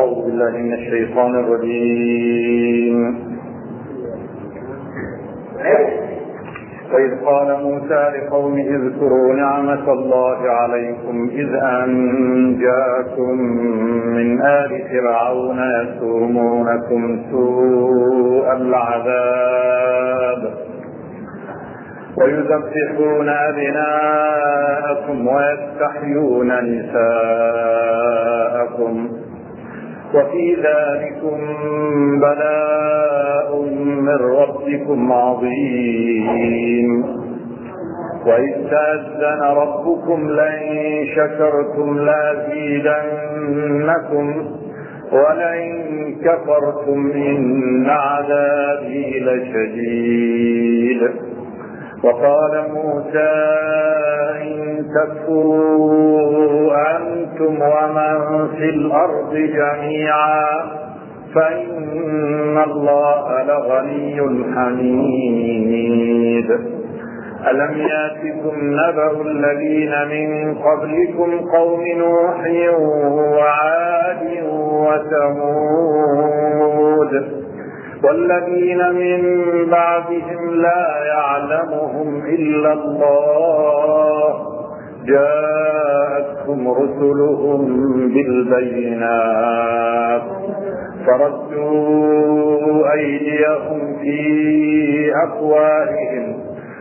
أعوذ بالله من الشيطان الرجيم. وإذ قال موسى لقومه اذكروا نعمة الله عليكم إذ أنجاكم من آل فرعون يسومونكم سوء العذاب ويذبحون أبناءكم ويستحيون نساءكم وفي ذلكم بلاء من ربكم عظيم. وإذ تأذن ربكم لئن شكرتم لأزيدنكم ولئن كفرتم إن عذابي لشديد. وقال موسى إن تكفروا أنتم ومن في الأرض جميعا فإن الله لغني حميد. ألم يأتكم نبأ الذين من قبلكم قوم نوح وعاد وثمود والذين من بعدهم لا يعلمهم إلا الله جاءتهم رسلهم بالبينات فردوا أيديهم في أفواههم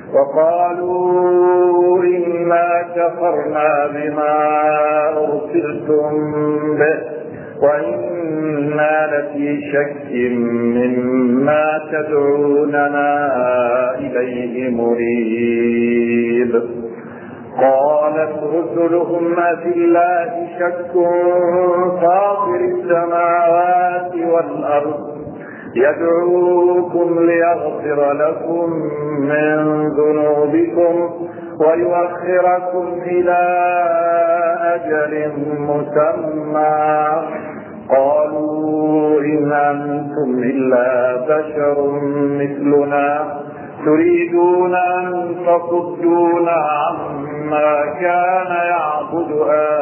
وقالوا إنا كفرنا بما أرسلتم به وإنا لفي شك مما تدعوننا إليه مريب. قالت رسلهم أفي الله شك فاطر السماوات والأرض يدعوكم ليغفر لكم من ذنوبكم ويؤخركم إلى أجل مسمى قالوا إن أنتم إلا بشر مثلنا تريدون أن تصدونا عما كان يعبد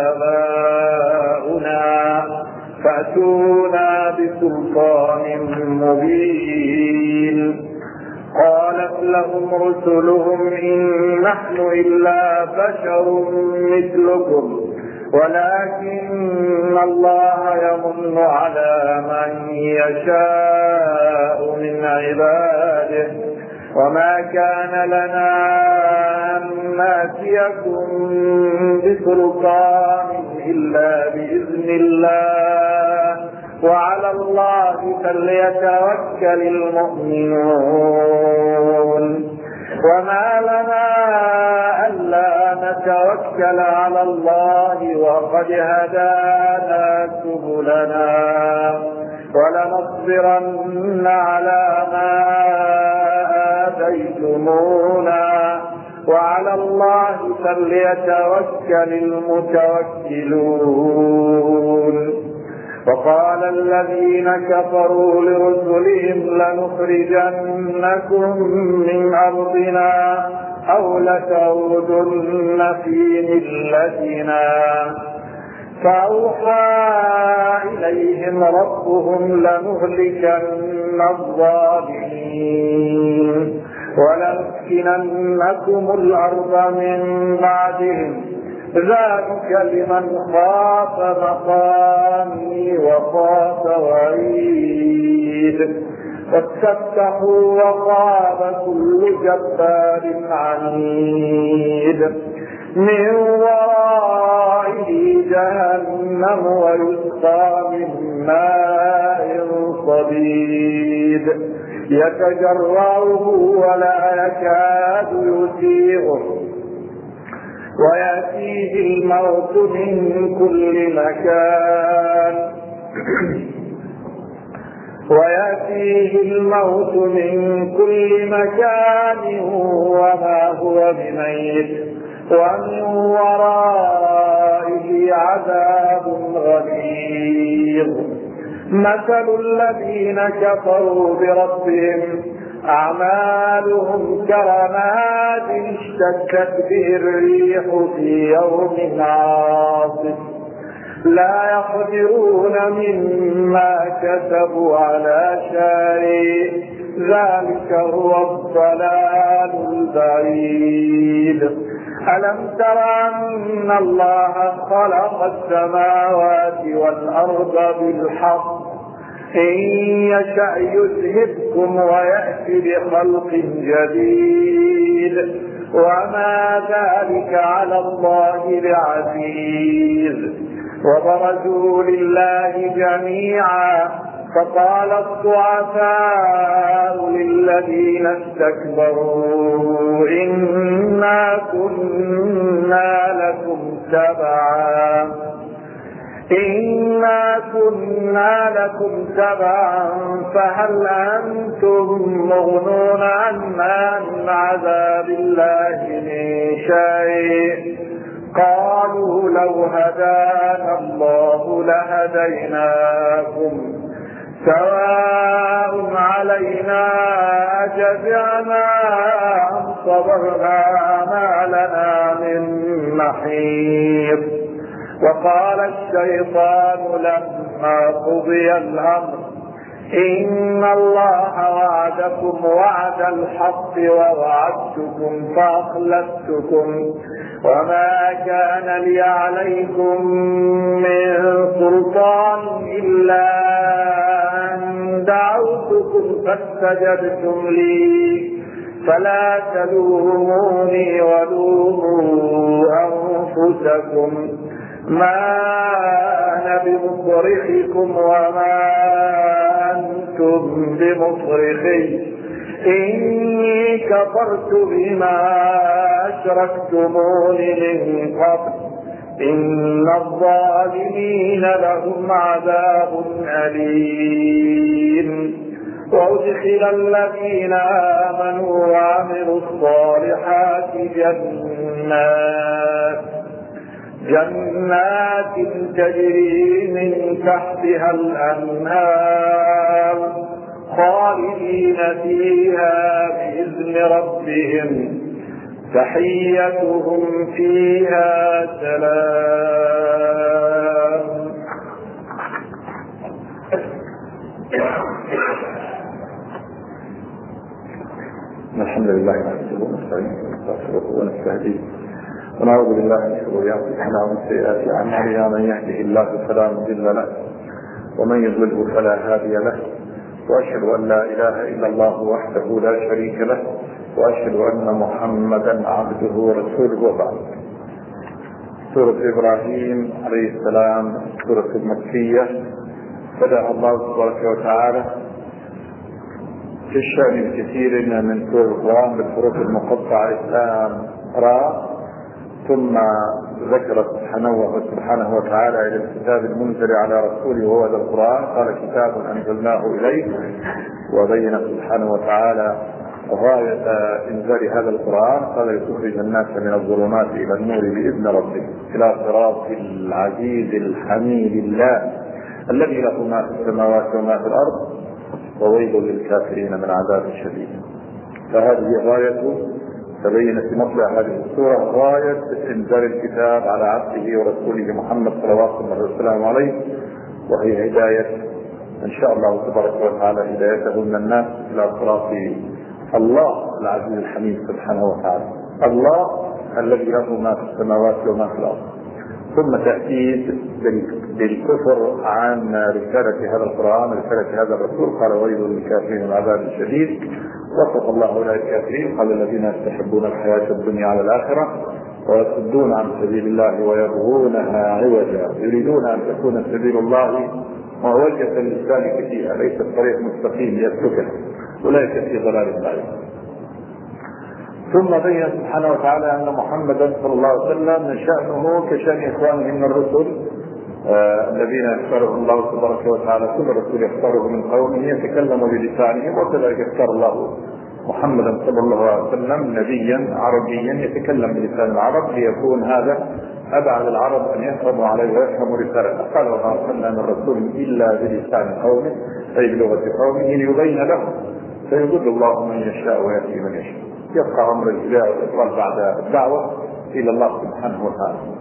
آباؤنا فأتونا بسلطان مبين. قالت لهم رسلهم إن نحن إلا بشر مثلكم ولكن الله يمن على من يشاء من عباده وما كان لنا أن نأتيكم بسلطان إلا بإذن الله وعلى الله فليتوكل المؤمنون. وما لنا ألا نتوكل على الله وقد هدانا سبلنا ولنصبرن على ما آتيتمونا وعلى الله فليتوكل المتوكلون. وقال الذين كفروا لرسلهم لنخرجنكم من أرضنا أو لتعودن في ملتنا فأوحى إليهم ربهم لنهلكن الظالمين ولنسكننكم الأرض من بعدهم ذلك لمن خاف مقامي وخاف وعيد. فاستفتحوا وخاب كل جبار عنيد من ورائه جهنم ويسقى من ماء صديد يتجرعه ولا يكاد يسيغه ويأتيه الموت من كل مكان وما هو بميت ومن ورائه عذاب غليظ. مثل الذين كفروا بربهم أعمالهم كرماد اشتدت به الريح في يوم عاصف لا يقدرون مما كسبوا على شيء ذلك هو الضلال البعيد. ألم تر أن الله خلق السماوات والأرض بالحق إن يشأ يذهبكم ويأتي بخلق جديد وما ذلك على الله بعزيز. وبرزوا لله جميعا فقال الضعفاء للذين استكبروا إنا كنا لكم تبعا فهل أنتم مغنون عنا من عذاب الله من شيء؟ قالوا لو هدانا الله لهديناكم سواء علينا أجزعنا أم صبرنا ما لنا من محيص. وقال الشيطان لما قضي الأمر إن الله وعدكم وعد الحق ووعدتكم فأخلفتكم وما كان لي عليكم من سلطان إلا أن دعوتكم فاستجبتم لي فلا تلوموني ولوموا أنفسكم ما أنا بمصرخكم وما أنتم بمصرخي إني كفرت بما أشركتمون من قبل إن الظالمين لهم عذاب أليم. وأدخل الذين آمنوا وعملوا الصالحات جنات تجري من تحتها الأنهار خالدين فيها بإذن ربهم تحيتهم فيها سلام. الحمد لله نحمده ونستعينه ونستغفره ونستهديه ونعوذ بالله من شرور انفسنا ومن سيئات اعمالنا من يهده الله فلا مضل له ومن يضلله فلا هادي له واشهد ان لا اله الا الله وحده لا شريك له واشهد ان محمدا عبده ورسوله. وبعد. سورة ابراهيم عليه السلام سورة مكية بدأ الله تبارك وتعالى في الشأن الكثير من سور القرآن بالحروف المقطعة إسلام راء، ثم ذكر سبحانه وتعالى إلى الكتاب المنزل على رسوله وهو ذا القرآن قال كتاب أنزلناه إليك، وبين سبحانه وتعالى غاية إنزال هذا القرآن قال لتخرج الناس من الظلمات إلى النور بإذن ربهم إلى صراط العزيز الحميد الله الذي له ما في السماوات وما في الأرض وويل للكافرين من عذاب شديد. فهذه غاية تبين في مطلع هذه السورة غاية إنزال الكتاب على عبده ورسوله محمد صلوات الله وسلامه عليه، وهي هداية إن شاء الله تبارك وتعالى هدايته من الناس إلى صراط الله العزيز الحميد سبحانه وتعالى، الله الذي له ما في السماوات وما في الأرض. ثم تأكيد بالكفر عن رسالة هذا القرآن رسالة هذا الرسول قال ويل للكافرين من عذاب شديد. وصف الله أولئك الكافرين قال الذين يستحبون الحياة الدنيا على الآخرة ويصدون عن سبيل الله ويبغونها عوجا يريدون أن تكون سبيل الله معوجة للسالك فيها ليس الطريق مستقيم يسلكه أولئك في ضلال بعيد. ثم بين سبحانه وتعالى أن محمدا صلى الله عليه وسلم من شأنه كشأن إخوانه من الرسل الذين يختاره الله تبارك وتعالى، كل رسول يختاره من قومه يتكلم بلسانهم، وكذلك اختار الله محمدا صلى الله عليه وسلم نبيا عربيا يتكلم بلسان العرب ليكون هذا أبعد العرب أن يفهموا عليه ويفهموا رسالته. قال وما أرسلنا من رسول إلا بلسان قومه أي بلغة قومه ليبين لهم فيضل الله من يشاء ويهدي من يشاء. يبقى أمر الإله والإضلال بعد الدعوة إلى الله سبحانه وتعالى.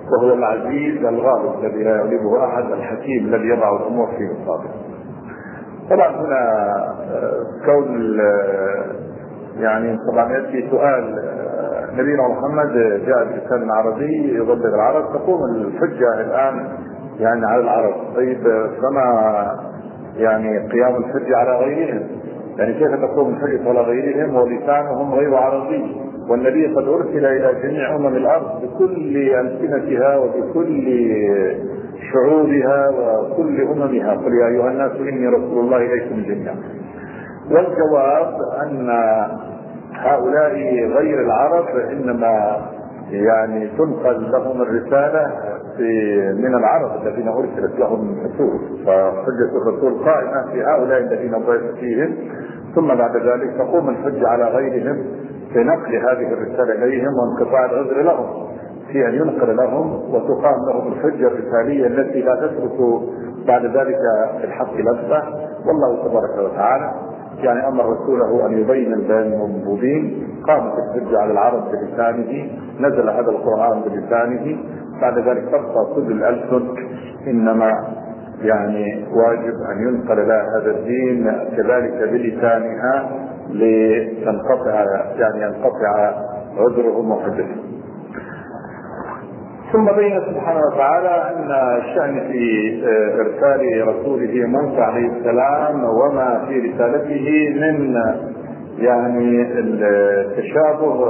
وهو العزيز الغالب الذي لا يغلبه أحد، الحكيم الذي يضع الأمور في مصابه. طبعا هنا كون يعني طبعا يأتي سؤال نبينا محمد جاء بلسان عربي يبلغ العرب، تقوم الحجة الآن يعني على العرب. طيب فما يعني قيام الحجة على غيرهم؟ يعني كيف تقوم الحجة على غيرهم ولسانهم غير عربي، والنبي قد أرسل إلى جميع الأرض بكل ألسنتها وبكل شعوبها وكل أممها، قل يا أيها الناس إني رسول الله إليكم جميعا. والجواب أن هؤلاء غير العرب إنما يعني تنقل لهم الرسالة من العرب الذين أرسلت لهم الرسول، فحجة الرسول قائمة في هؤلاء الذين بعث فيهم، ثم بعد ذلك تقوم الحجة على غيرهم في نقل هذه الرسالة إليهم وانقطاع العذر لهم في أن ينقل لهم وتقام لهم الحجة الرسالية التي لا تترك بعد ذلك في الحق لبسة. والله تبارك وتعالى يعني أمر رسوله أن يبين البيان المبين. قامت الحجة على العرب بلسانه، نزل هذا القرآن بلسانه، بعد ذلك تبقى كل الألسن إنما يعني واجب أن ينقل لها هذا الدين كذلك بلسانها لتنقطع يعني ينقطع عذرهم وحجتهم. ثم بين سبحانه وتعالى أن الشأن في إرسال رسوله موسى عليه السلام وما في رسالته من يعني التشابه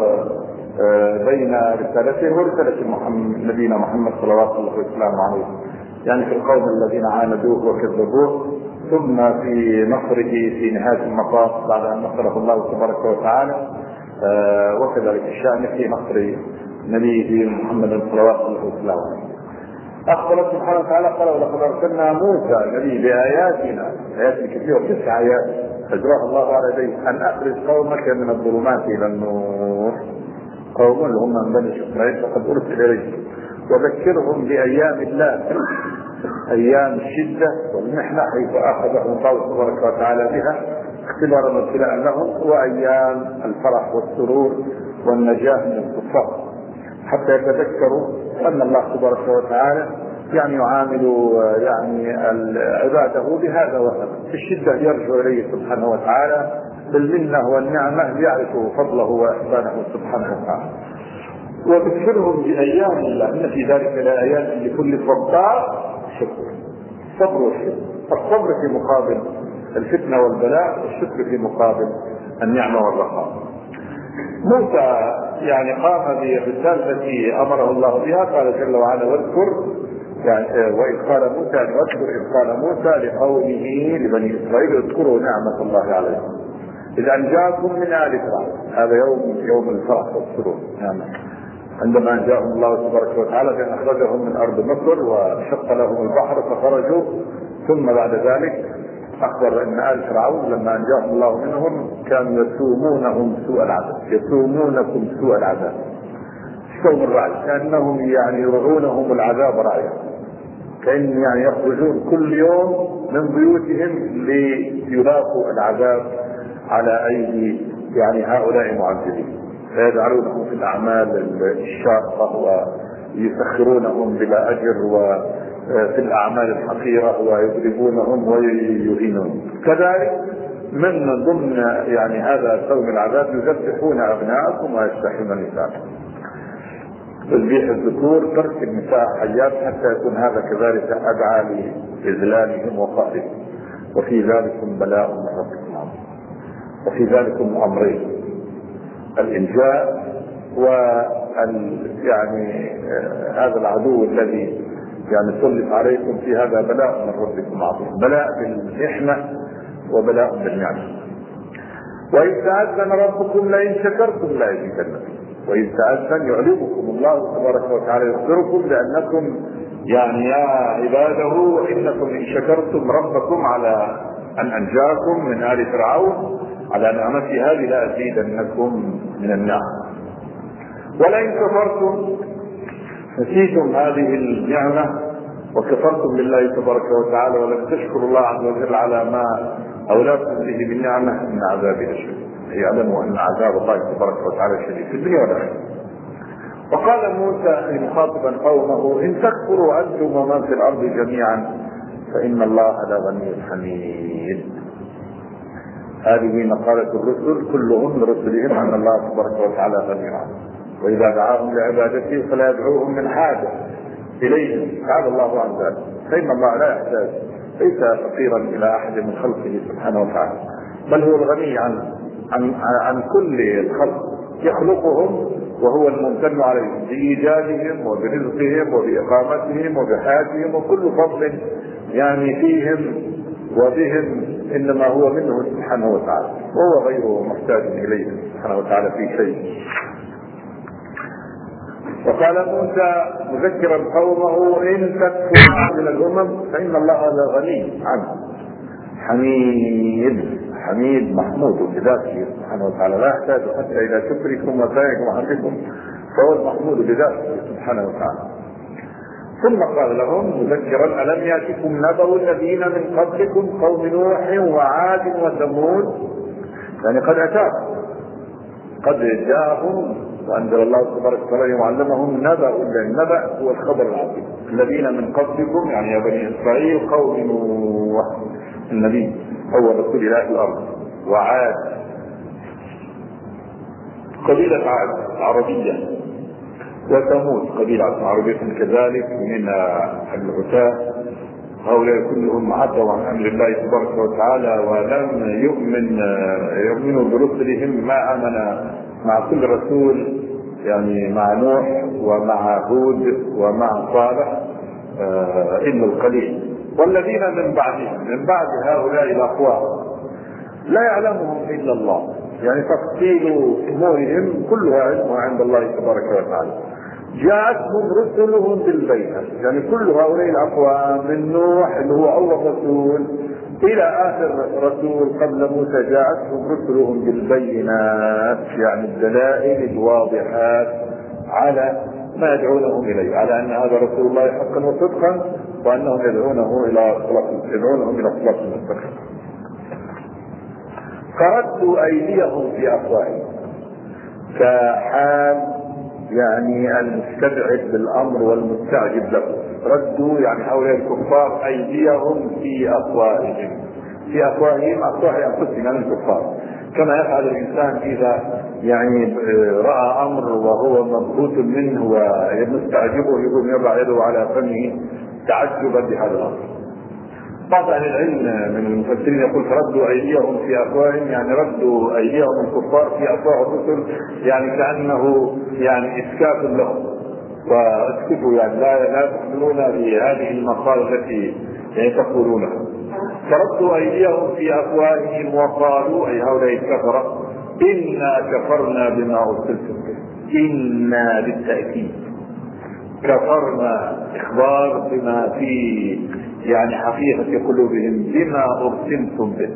بين رسالته ورسالة نبينا محمد صلوات الله وسلامه عليه، يعني في القوم الذين عاندوه وكذبوه، ثم في نصره في نهاية المطاف بعد أن نصره الله تبارك وتعالى، وكذلك الشأن في نصر نبيه محمد صلوات الله وسلامه عليه. أخبر سبحانه وتعالى قال ولقد أرسلنا موسى النبي بآياتنا، آيات كثيرة 9 آيات أجراها الله على يديه، أن أخرج قومك من الظلمات إلى النور، قوم اللي هم من بني إسرائيل فقد أرسل إليهم، وذكرهم بأيام الله، أيام الشدة والمحنة حيث أخذهم الله تبارك وتعالى بها اختبارا وابتلاء لهم، وأيام الفرح والسرور والنجاة من الكفار، حتى يتذكروا أن الله تبارك وتعالى يعني يعامل يعني عباده بهذا وهذا. في الشدة يرجع إليه سبحانه وتعالى بالمنة والنعمة ليعرفوا فضله وإحسانه سبحانه وتعالى. وذكرهم بأيام الله إن في ذلك لآيات لكل صبار شكر. صبر والشكر، الصبر في مقابل الفتنة والبلاء، والشكر في مقابل النعمة والرخاء. موسى يعني قام بالرسالة التي أمره الله بها، قال جل وعلا واذكر يعني وإذ قال موسى يعني واذكر إذ قال موسى لقومه لبني إسرائيل اذكروا نعمة الله عليكم إذ أنجاكم من آل فرعون. هذا يوم الفرح والسرور يعني عندما أنجاهم الله تبارك وتعالى بأن أخرجهم من أرض مصر وشق لهم البحر فخرجوا، ثم بعد ذلك أخبر أن آل فرعون لما أنجاهم الله منهم كانوا يسومونهم سوء العذاب، يسومونكم سوء العذاب، سوم الرعي، كأنهم يعني يرعونهم العذاب رعيا، كأن يعني يخرجون كل يوم من بيوتهم ليلاقوا العذاب على أيدي يعني هؤلاء المعذبين، فيجعلونهم في الأعمال الشاقة ويسخرونهم بلا أجر وفي الأعمال الحقيرة ويضربونهم ويهينون. كذلك من ضمن يعني هذا سوم العذاب يذبحون أبناءكم ويستحيون نساءكم، تذبيح الذكور ترك النساء حيات حتى يكون هذا كذلك أدعى لإذلالهم وقهرهم. وفي ذلكم بلاء من ربكم عظيم، وفي ذلكم أمرين: الإنجاء يعني هذا العدو الذي يعني سلط عليكم، في هذا بلاء من ربكم عظيم، بلاء بالمحنة وبلاء بالنعمة. وإذ تأذن ربكم لئن شكرتم لأزيدنكم، وإذ تأذن يعلمكم الله تبارك وتعالى يخبركم لأنكم يعني يا عباده وإنكم إن شكرتم ربكم على أن أنجاكم من آل فرعون على نعمتي هذه لأزيدنكم من النعم، ولئن كفرتم نسيتم هذه النعمة وكفرتم بالله تبارك وتعالى ولم تشكروا الله عز وجل على ما أولاكم به من نعمة إن عذابي لشديد. يعلموا أن عذاب الله تبارك وتعالى شديد في الدنيا والآخرة. وقال موسى مخاطبا قومه إن تكفروا أنتم ومن في الأرض جميعا فإن الله لغني حميد. هذه مقالة الرسل كلهم لرسلهم أن الله تبارك وتعالى غني عنهم، وإذا دعاهم لعبادته فلا يدعوهم من حاجة إليهم، تعالى الله عن ذلك، فإن الله لا يحتاج، ليس فقيرا إلى أحد من خلقه سبحانه وتعالى، بل هو الغني عن كل الخلق، يخلقهم وهو الممتن عليهم بإيجادهم وبرزقهم وبإقامتهم وبحياتهم، وكل فضل يعني فيهم وبهم إنما هو منه سبحانه وتعالى، وهو غير محتاج إليه سبحانه وتعالى في شيء. وقال موسى مذكرا قومه إن تكفروا من الأمم فإن الله لغني عنه حميد محمود بذاته سبحانه وتعالى، لا يحتاج حتى إلى شكركم وسائكم وحمدكم، فهو المحمود بذاته سبحانه وتعالى. ثم قال لهم مذكرا ألم يأتكم نبأ الذين من قبلكم قوم نوح وعاد وثمود، يعني قد أتاهم، قد جاءهم وأنزل الله تبارك وتعالى وعلمهم النبأ هو الخبر العظيم، الذين من قبلكم يعني يا بني إسرائيل قوم نوح النبي أول رسول إله في الأرض، وعاد قبيلة عاد العربية، وثمود قبيلة عربية كذلك من العتاة، هؤلاء كلهم عتوا عن أمر الله تبارك وتعالى ولم يؤمنوا برسلهم ما آمن مع كل رسول، يعني مع نوح ومع هود ومع صالح إلا القليل. والذين من بعدهم من بعد هؤلاء الأقوام لا يعلمهم إلا الله، يعني تفصيل أمورهم كلها علمها عند الله تبارك وتعالى. جاءتهم رسلهم بالبينات، يعني كل هؤلاء الأقوام من نوح اللي هو أول رسول إلى آخر رسول قبل موسى جاءتهم رسلهم بالبينات، يعني الدلائل الواضحات على ما يدعونهم إليه، على أن هذا رسول الله حقا وصدقا، وأنهم يدعونهم إلى صراط المستقيم. فردوا أيديهم في أفواههم، كحال يعني المستبعد بالأمر والمستعجب له، ردوا يعني هؤلاء الكفار أيديهم في أفواههم، أفواه أنفسهم يعني الكفار، كما يفعل الإنسان إذا يعني رأى أمر وهو مبهوت منه ومستعجبه يقوم يضع يده على فمه تعجبا بهذا الأمر. بعض أهل العلم من المفسرين يقول فردوا أيديهم في أفواههم، يعني ردوا أيديهم الكفار في أفواه الرسل، يعني كأنه يعني إسكاف لهم، واسكتوا يعني لا تحملون بهذه المقالة التي يعني تقولونها. فردوا أيديهم في أفواههم وقالوا أي هؤلاء الكفرة إنا كفرنا بما أرسلتم به، إنا بالتأكيد كفرنا إخبار بما في يعني حقيقة قلوبهم بما أرسلتم به،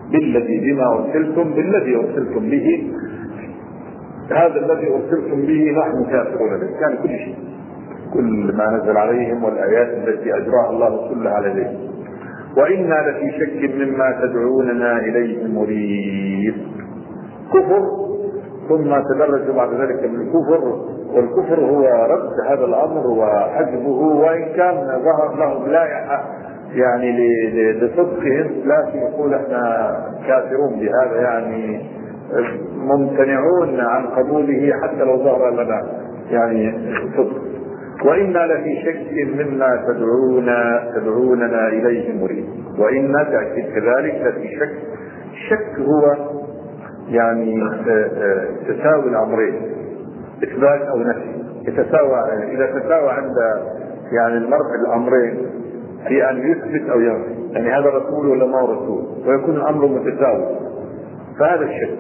بالذي أرسلتم به، هذا الذي أرسلتم به نحن كافرون به، يعني كل شيء، كل ما نزل عليهم والآيات التي أجراها الله كلها عليهم، وإنا لفي شك مما تدعوننا إليه مريب. كفر، ثم تدرج بعد ذلك من الكفر، والكفر هو رد هذا الأمر وحجبه، وإن كان ظهر لهم لا يعني لصدقهم لكن يقول احنا كافرون بهذا، يعني ممتنعون عن قبوله حتى لو ظهر لنا يعني صدق. وإنا لفي شك مما تدعوننا إليه مريب، وإنا تأكيد كذلك لفي شك. الشك هو يعني تساوي الأمرين، إثبات أو نفي، إذا تساوى عند يعني المرء الأمرين في أن يثبت أو ينفي، يعني هذا رسول ولا ما رسول، ويكون الأمر متساوي، فهذا الشك.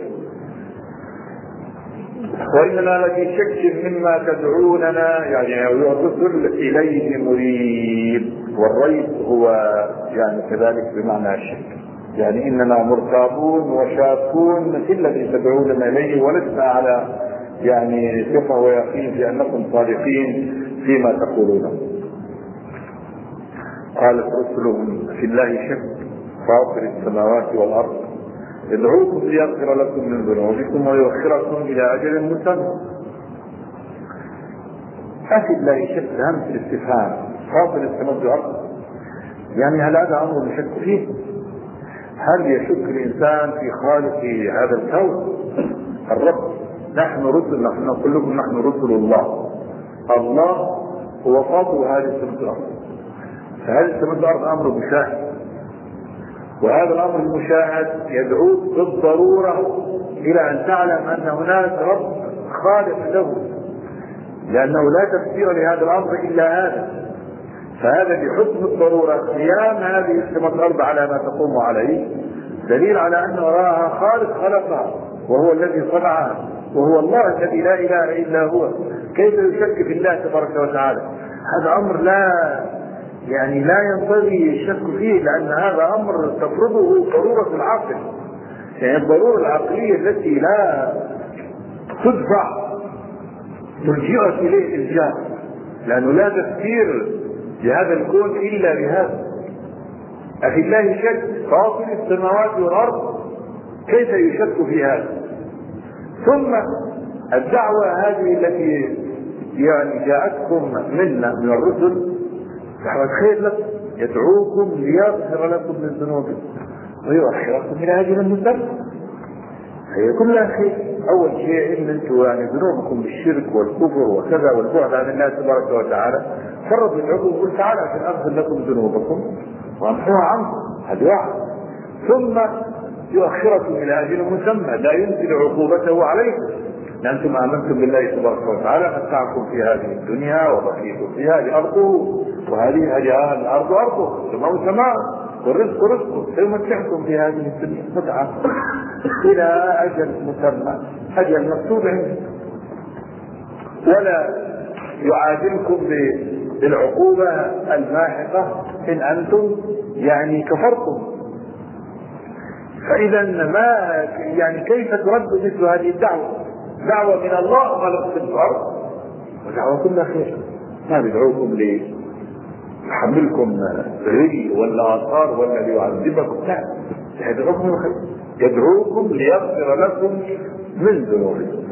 وإننا لفي شك مما تدعوننا يعني الرسل إليه مريب، والريب هو يعني كذلك بمعنى الشك، يعني إننا مرتابون وشاكون في الذي تدعوننا إليه، ولسنا على يعني ثقة ويقين بأنكم صادقين فيما تقولون. قالت رسلهم في الله شك فاطر السماوات والأرض ادعوكم ليغفر لكم من ذنوبكم ويؤخركم إلى أجل مسمى. أفي الله شك همس الاستفهام فاضل السماء والأرض، يعني هل هذا أمر يشك فيه؟ هل يشك الإنسان في خالق هذا الكون؟ الرب. نحن رسل، نحن نقول لكم نحن رسل الله. الله هو فاطر هذه السماء والأرض، فهذه السماء والأرض أمر مشاهد، وهذا الأمر المشاهد يدعوك بالضرورة إلى أن تعلم أن هناك رب خالق له، لأنه لا تفسير لهذا الأمر إلا هذا. فهذا بحكم الضرورة قيام هذه السماء والأرض على ما تقوم عليه دليل على أن وراءها خالق خلقها، وهو الذي صنعها، وهو الله الذي لا إله إلا هو. كيف يشك في الله تبارك وتعالى؟ هذا أمر لا ينبغي الشك فيه، لأن هذا أمر تفرضه ضرورة العقل، يعني الضرورة العقلية التي لا تدفع تلجئك إليه الجاه، لأنه لا تفسير لهذا الكون إلا بهذا. أفي الله شك فاطر السماوات والأرض، كيف يشك في هذا؟ ثم الدعوة هذه التي جاءتكم منا من الرسل دعوة خير لكم، يدعوكم ليغفر لكم من ذنوبكم ويؤخركم إلى أجل مسمى. هي كلها خير. أول شيء إن أنتم ذنوبكم بالشرك والكفر وكذا والبعد عن الله تبارك وتعالى، فرض يدعوكم يقول تعالى عشان أغفر لكم ذنوبكم وأمحوها عنكم، هذا واحد. ثم يؤخركم إلى أجل مسمى لا ينزل عقوبته عليكم، لأنتم آمنتم بالله تبارك وتعالى متعكم في هذه الدنيا وبقيتم فيها لأرضه، وهذه الأرض أرضه السماء سماء والرزق رزقه، سيمتعكم في هذه الدنيا متعة إلى أجل مسمى، أجل مكتوب عنده، ولا يعادلكم بالعقوبة الماحقة إن أنتم كفرتم. فإذا ما كيف ترد مثل هذه الدعوة؟ دعوة من الله خلق الأرض ودعوة كلها خير، ما بدعوكم ليحملكم غي ولا آثار ولا ليعذبكم، لا، يدعوكم الخير، يدعوكم ليغفر لكم من ذنوبكم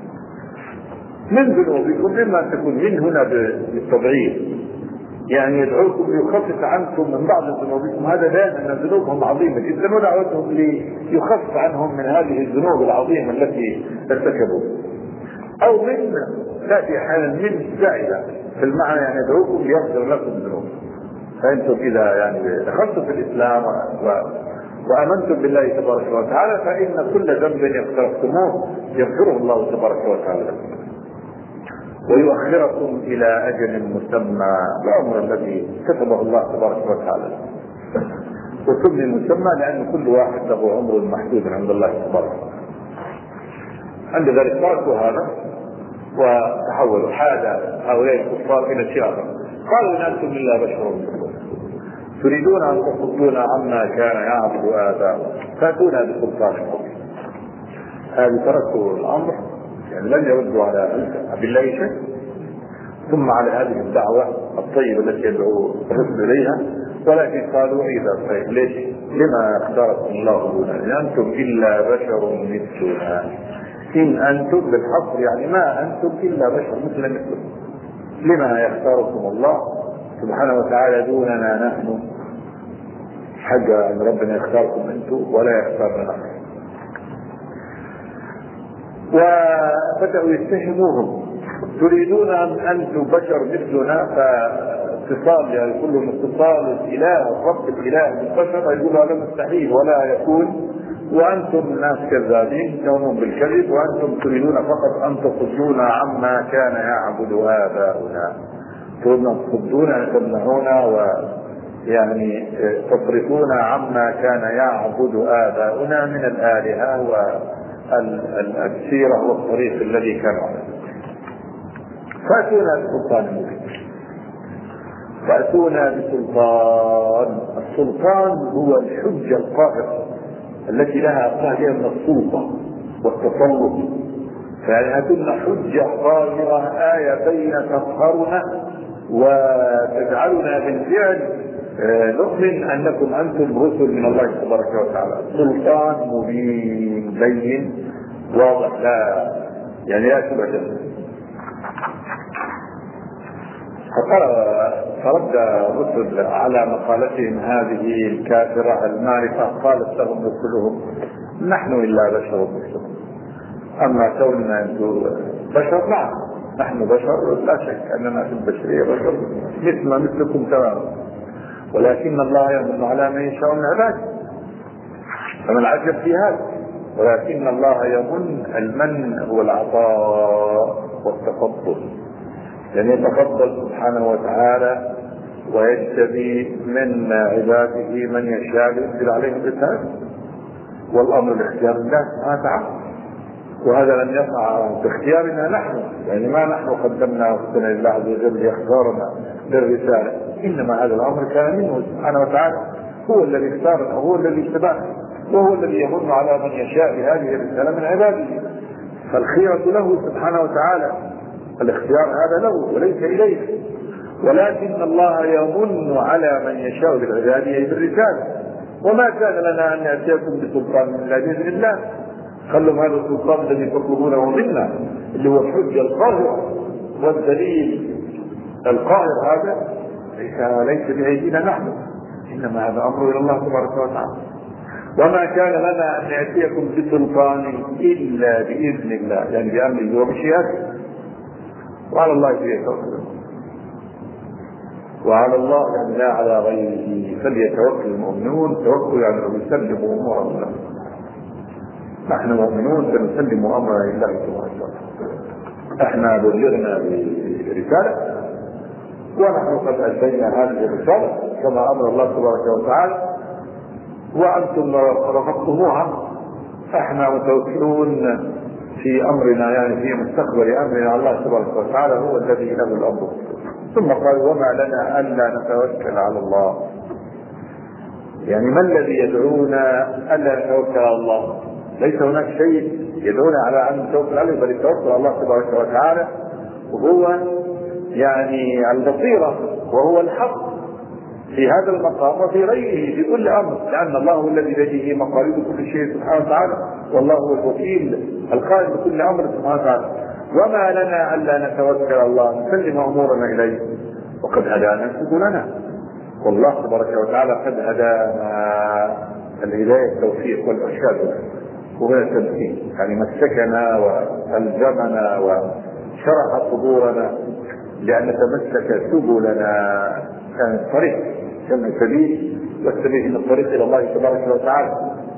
مما تكون من هنا بالتضعيف، يدعوكم ليخفف عنكم من بعض ذنوبكم، هذا بيان أن ذنوبهم عظيمة جدا ودعوتهم ليخفف عنهم من هذه الذنوب العظيمة التي ارتكبوا. أو من تأتي أحيانا من زائدة في المعنى، يدعوكم ليغفر لكم ذنوبكم، فأنتم إذا دخلتم في الإسلام وآمنتم بالله تبارك وتعالى فإن كل ذنب اقترفتموه يغفره الله تبارك وتعالى لكم ويؤخركم إلى أجل مسمى، الأمر الذي كتبه الله تبارك وتعالى. وسمي مسمى لأن كل واحد له عمر محدود عند الله تبارك وتعالى. عند ذلك تركوا هذا وتحولوا حاد هؤلاء الكفار إلى شيء آخر، قالوا إن أنتم إلا بشر مثلكم تريدون أن تصدونا عما كان يعبد آباؤنا فأتونا بسلطان مبين. هذه تركوا الأمر، لم يردوا على بالله شيء، ثم على هذه الدعوة الطيبة التي يدعو الرسل إليها، ولكن قالوا إذا طيب ليش؟ لما اختاركم الله دون إن أنتم إلا بشر مثلنا، إن أنتم بالحصر ما أنتم إلا بشر مثلنا، لما يختاركم الله سبحانه وتعالى دوننا نحن؟ حق أن ربنا يختاركم أنتم ولا يختارنا نحن. وبدأوا يتهموهم، تريدون أن أنتم بشر مثلنا، فاتصال كل اتصال الإله الرب الإله بالبشر يقول هذا مستحيل ولا يكون، وأنتم ناس كذابين تؤمنون بالكذب، وأنتم تريدون فقط أن تصدونا عما كان يعبد آباؤنا، تريدون تصدونا تمنعونا تصرفون عما كان يعبد آباؤنا من الآلهة والسيرة والطريق الذي كان عليه. فأتونا بسلطان. السلطان هو الحجة القاهرة التي لها قاهرة من السلطة والتسلط، فهاتنا حجة قاهرة آية بين تقهرنا وتجعلنا بالفعل نؤمن أنكم أنتم رسل من الله تبارك وتعالى. سلطان مبين بين واضح، لا شبه. فرد الرسل على مقالتهم هذه الكافرة المارفة، قالت لهم رسلهم: نحن إلا بشر مثلكم، أما كوننا أنتم بشر، نعم نحن بشر، لا شك أننا في البشرية بشر مثلكم تماما، ولكن الله يمن على من يشاء من عباده، فما العجب في هذا؟ ولكن الله يمن، المن هو العطاء والتفضل، يعني يتفضل سبحانه وتعالى ويجتبي من عباده من يشاء لينزل عليهم الرسالة، والأمر باختيار الله سبحانه وتعالى، وهذا لم يقع باختيارنا نحن، يعني ما نحن قدمنا وقتنا لله عز وجل ليختارنا للرسالة، إنما هذا الأمر كان منه سبحانه وتعالى، هو الذي اختارنا وهو الذي اجتبانا، وهو الذي يمن على من يشاء بهذه الرسالة من عباده، فالخيرة له سبحانه وتعالى، الاختيار هذا له وليس إليه، ولكن الله يمن على من يشاء بالعبادية بالرسالة، وما كان لنا أن نأتيكم بسلطان من الله بإذن الله. خلوا هذا السلطان الذي تطلبونه منا اللي هو الحجة القاهرة والدليل القاهر، هذا ليس بأيدينا نحن، إنما هذا أمر إلى الله تبارك وتعالى. وما كان لنا أن نأتيكم بسلطان إلا بإذن الله، يعني بأمره وبشيئته، وعلى الله فليتوكل، وعلى الله يعني لا على غيره فليتوكل المؤمنون. توكل يعني يسلموا أمورهم له، نحن مؤمنون سنسلم أمرنا لله سبحانه وتعالى، احنا بلغنا برسالة ونحن قد أدينا هذه الرسالة كما أمر الله تبارك وتعالى، وأنتم رفضتموها، احنا متوكلون في أمرنا، يعني في مستقبل أمرنا الله تبارك وتعالى هو الذي له الأمر. ثم قال: وما لنا ألا نتوكل على الله، يعني ما الذي يدعونا ألا نتوكل على الله؟ ليس هناك شيء يدعونا على أن نتوكل عليه، بل التوكل على الله تبارك وتعالى وهو يعني البصيرة وهو الحق في هذا المقام وفي غيره في كل أمر، لأن الله هو الذي بيده مقاليد كل شيء سبحانه وتعالى، والله هو الوكيل القائم بكل أمر سبحانه وتعالى. وما لنا ألا نتوكل على الله، نسلم أمورنا إليه وقد هدانا سبلنا، والله تبارك وتعالى قد هدانا الهداية التوفيق والإرشاد، وهو التمكين، يعني مسكنا والزمنا وشرح صدورنا لأن نتمسك سبلنا، كان الطريق كما السبيل، والسبيل من الطريق إلى الله تبارك وتعالى.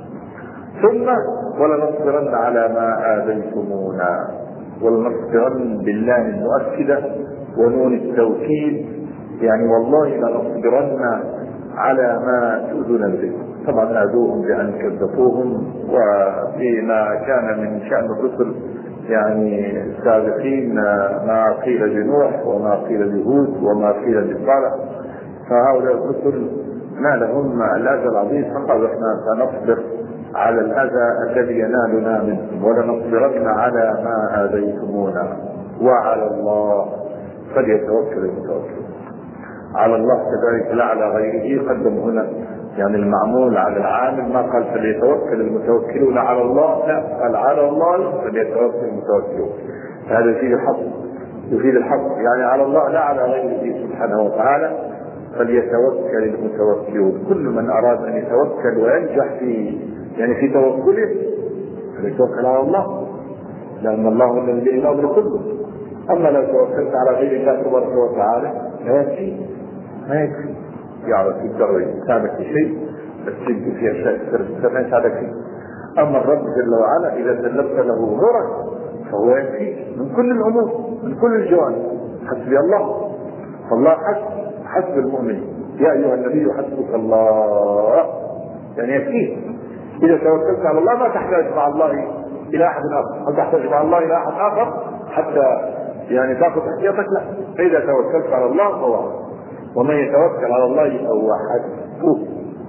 ثم ولنصبرن على ما آذيتمونا، ولنصبرن بالله المؤكدة ونون التوكيد، يعني والله لنصبرن على ما تؤذون به. طبعا آذوهم بأن كذبوهم، وفيما كان من شأن الرسل يعني السابقين ما قيل لنوح وما قيل لهود وما قيل لصالح، فهؤلاء الرسل نالهم الأذى العظيم، فقالوا احنا سنصبر على الأذى الذي ينالنا منهم، ولنصبرن على ما آذيتمونا، وعلى الله فليتوكل المتوكلون. على الله كذلك لا على غيره، قدم هنا يعني المعمول على العامل، ما قال فليتوكل المتوكلون على الله، لا قال على الله فليتوكل المتوكلون، هذا يفيد الحق يعني على الله لا على غيره سبحانه وتعالى، فليتوكل المتوكلون. كل من أراد أن يتوكل وينجح في توكله فليتوكل على الله، لأن الله هو الذي به الأمر كله. أما لو توكلت على غير الله تبارك وتعالى لا يكفي، ما يكفي يعرف يقدر يساعدك في شيء، بس يجي في أشياء كثيرة ما يساعدك فيه. أما الرب جل وعلا إذا سلمت له أمورك فهو يكفيك من كل الأمور من كل الجوانب. حسبي الله، فالله حسب المؤمن، يا أيها النبي حسبك الله، يعني يكفيك. إذا توكلت على الله ما تحتاج مع الله إلى أحد آخر، هل تحتاج مع الله إلى أحد آخر حتى يعني تأخذ احتياطك؟ لا، فإذا توكلت على الله فهو، ومن يتوكل على الله فهو حسبه،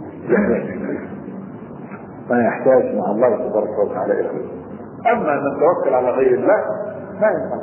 ما يحتاج مع الله تبارك وتعالى إلى غيره. أما أن نتوكل على غير الله ما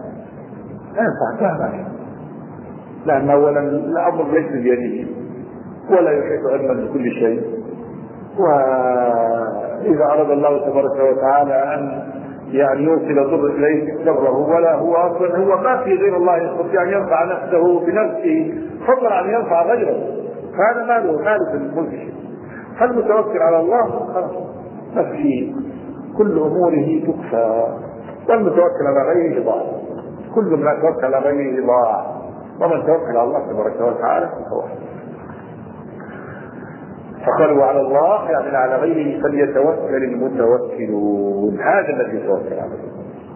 ينفع، لأن أولا الأمر ليس بيده ولا يحيط علما بكل شيء، وإذا أراد الله تبارك وتعالى أن يعني يوصل ضر اليه ضره، ولا هو اصلا هو ما في غير الله يستطيع ان ينفع نفسه بنفسه فضلا عن ينفع غيره، فهذا ماله في الملك شيء. فالمتوكل على الله خلاص نفسي كل اموره تكفى، والمتوكل على غيره ضاع. كل من توكل على غيره ضاع، ومن توكل على الله تبارك وتعالى هو. فقالوا على الله يعني على غيره فليتوكل المتوكلون، هذا الذي يتوكل عليه.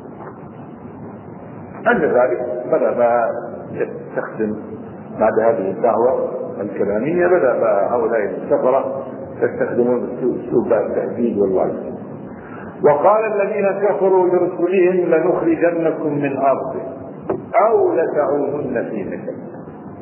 عند ذلك بدأ ما يستخدم بعد هذه الدعوة الكلامية، بدأ هؤلاء السفرة يستخدمون اسلوب التهديد والوعد. وقال الذين كفروا لرسلهم لنخرجنكم من أرضه أو لتعودن في ملتنا.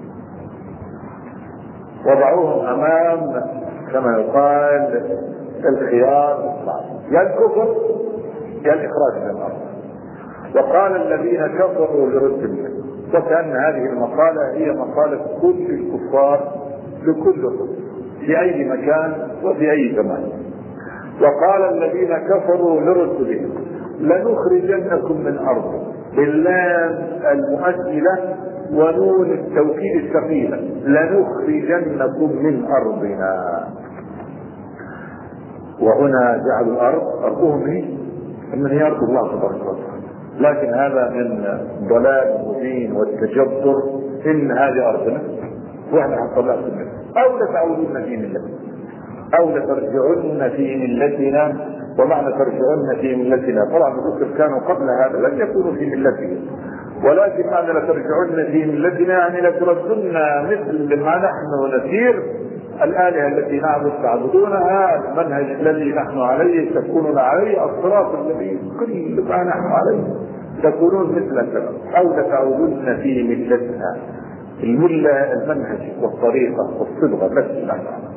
وضعوهم أمام كما يقال الخيار الصعب، يا الكفر يا الإخراج من الأرض. وقال الذين كفروا لرسلهم، وكأن هذه المقالة هي مقالة كل الكفار لكل في أي مكان وفي أي زمان. وقال الذين كفروا لرسلهم لنخرجنكم من أرضه، باللام المؤكدة ونون التوكيد الثقيلة، لنخرجنكم من أرضنا. وهنا جعلوا الأرض أرضهم هي أرض الله تبارك وتعالى، لكن هذا من ضلال مبين والتجبر. إن هذه أرضنا وإحنا حصلناكم منها، أو لتعودن في ملتنا أو لترجعن في ملتنا. ومعنى ترجعن في ملتنا طبعا الرسل كانوا قبل هذا لم يكونوا في ملتهم، ولكن معنى لترجعن في ملتنا يعني لتردن مثل ما نحن نسير، الآلهة التي تعبدونها، المنهج الذي نحن عليه تكونون عليه، الصراط الذي كل ما نحن عليه تكونون مثلنا، أو لتعودن في ملتنا. الملة المنهج والطريقة والصبغة بس نحن.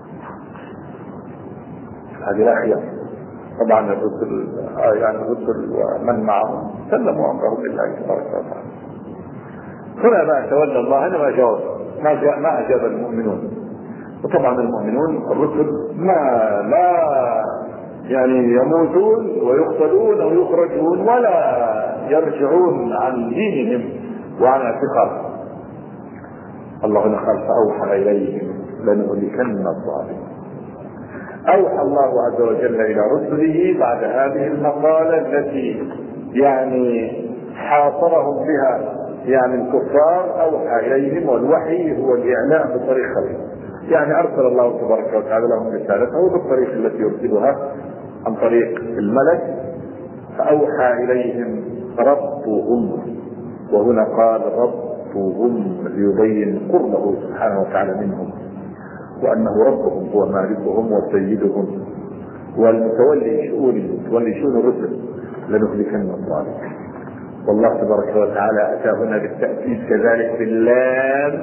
هذه لا خيار. طبعا الرسل ومن معهم سلموا امرهم لله تبارك وتعالى. هنا ما تولى الله، هنا ما جاوب، ما اجاب المؤمنون. وطبعا المؤمنون الرسل لا يعني يموتون ويقتلون او يخرجون ولا يرجعون عن دينهم وعن اعتقادهم. الله قال فاوحى اليهم لنهلكن الظالمين. أوحى الله عز وجل إلى رسله بعد هذه المقالة التي يعني حاصرهم بها يعني الكفار، أوحى إليهم، والوحي هو الإعلام بطريق خفي، يعني أرسل الله تبارك وتعالى لهم رسالته بالطريق التي يرسلها عن طريق الملك. فأوحى إليهم ربهم، وهنا قال ربهم ليبين قربه سبحانه وتعالى منهم، وأنه ربهم هو مالكهم وسيدهم والمتولي شؤون الرسل. لنهلكن الظالمين. والله تبارك وتعالى أتى هنا بالتأكيد كذلك باللام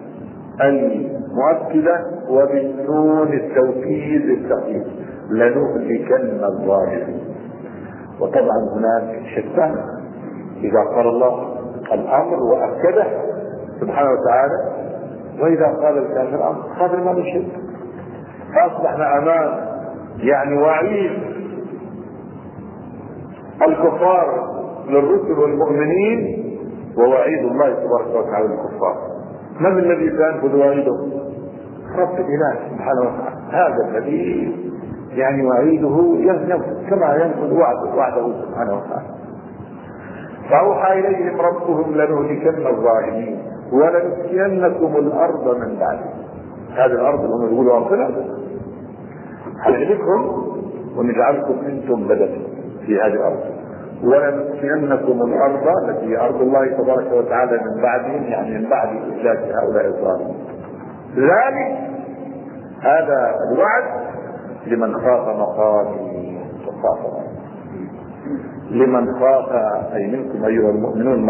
المؤكدة وبالنون التوكيد الثقيل، لنهلكن الظالمين. وطبعا هناك شتان، إذا قال الله الأمر وأكده سبحانه وتعالى، وإذا قال الكافر قادر ما من شيء. فأصبحنا أمام يعني وعيد الكفار للرسل والمؤمنين، ووعيد الله تبارك وتعالى للكفار. من الذي سينفذ وعيده؟ رب الإله سبحانه وتعالى. هذا الذي يعني وعيده ينفذ كما ينفذ وعده سبحانه وتعالى. فأوحى إليهم ربهم لنهلكن الظالمين ولنسكننكم الأرض من بعد. هذه الأرض اللي هم يقولوا أرضنا هنهلكهم ونجعلكم أنتم بدلا في هذه الأرض، ولنسكننكم الأرض التي هي أرض الله تبارك وتعالى من بعدهم، يعني من بعد إهلاك هؤلاء الظالمين. ذلك هذا الوعد لمن خاف مقامي وخاف لمن خاف أي منكم أيها المؤمنون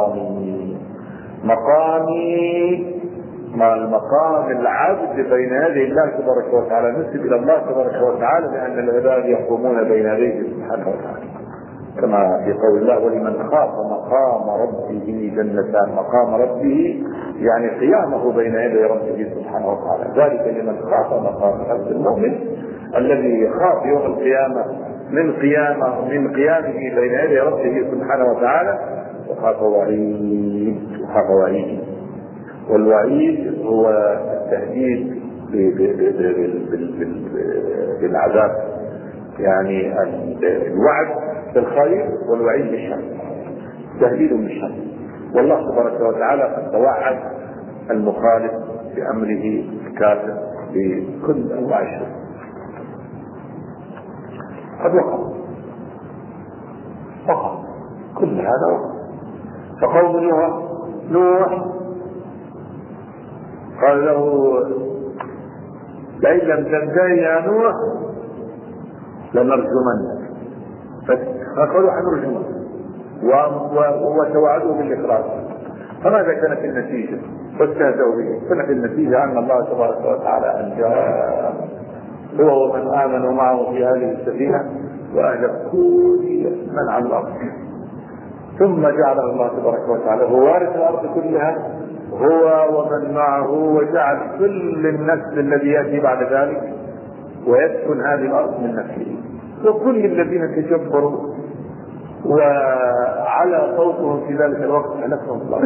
مقامي مع المقام العبد بين يدي الله تبارك وتعالى، نسب إلى الله تبارك وتعالى لأن العباد يقومون بين يديه سبحانه وتعالى، كما في قول الله ولمن خاف مقام ربه جنتان. مقام ربه يعني قيامه بين يدي ربه سبحانه وتعالى، ذلك لمن خاف مقام ربه. المؤمن الذي يخاف يوم القيامة من قيامه بين يدي ربه سبحانه وتعالى وخاف وعيد. والوعيد هو التهديد بالعذاب، يعني الوعد بالخير والوعيد بالشر، تهديد بالشر. والله تبارك وتعالى قد توعد المخالف بأمره الكافر بكل أنواع الشر، قد وقع كل هذا وقع. فقوم نوح قال له لئن لم تنتهي يا نوح لنرجمنك، فقالوا حنرجمك وتوعدوا بالإخراج. فماذا كانت النتيجة؟ واستهزأوا به. كانت النتيجة أن الله تبارك وتعالى أنجاه هو ومن آمنوا معه في هذه السفينة وأهلك كل من على الأرض. ثم جعله الله تبارك وتعالى هو وارث الأرض كلها هو ومن معه، وجعل كل النسل الذي يأتي بعد ذلك ويسكن هذه الأرض من نسله. وكل الذين تجبروا وعلى صوتهم في ذلك الوقت هلكهم الله.